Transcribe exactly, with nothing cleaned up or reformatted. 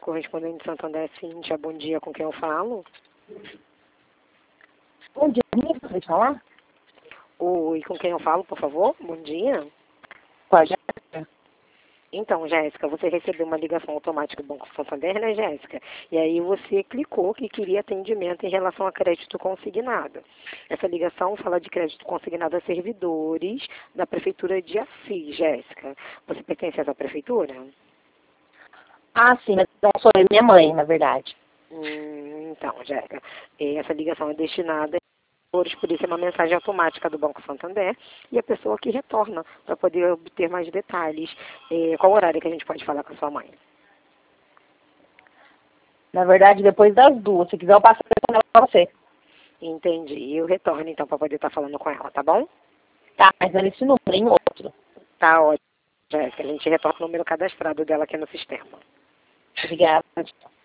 correspondente Santander, Cíntia, bom dia, com quem eu falo? Bom dia, pode falar? Oi, com quem eu falo, por favor? Bom dia. Com a Jéssica. Então, Jéssica, você recebeu uma ligação automática do Banco Santander, né, Jéssica? E aí você clicou que queria atendimento em relação a crédito consignado. Essa ligação fala de crédito consignado a servidores da Prefeitura de Assis, Jéssica. Você pertence a essa prefeitura? Ah, sim, mas não sou eu, minha mãe, na verdade. Hum, então, Jéssica, essa ligação é destinada por isso é uma mensagem automática do Banco Santander e a pessoa que retorna para poder obter mais detalhes. É, qual horário que a gente pode falar com a sua mãe? Na verdade, depois das duas. Se quiser, eu passo o telefone para você. Entendi. Eu retorno, então, para poder estar falando com ela, tá bom? Tá, mas não nesse número, em outro. Tá ótimo, Jéssica. A gente retorna o número cadastrado dela aqui no sistema. Obrigada.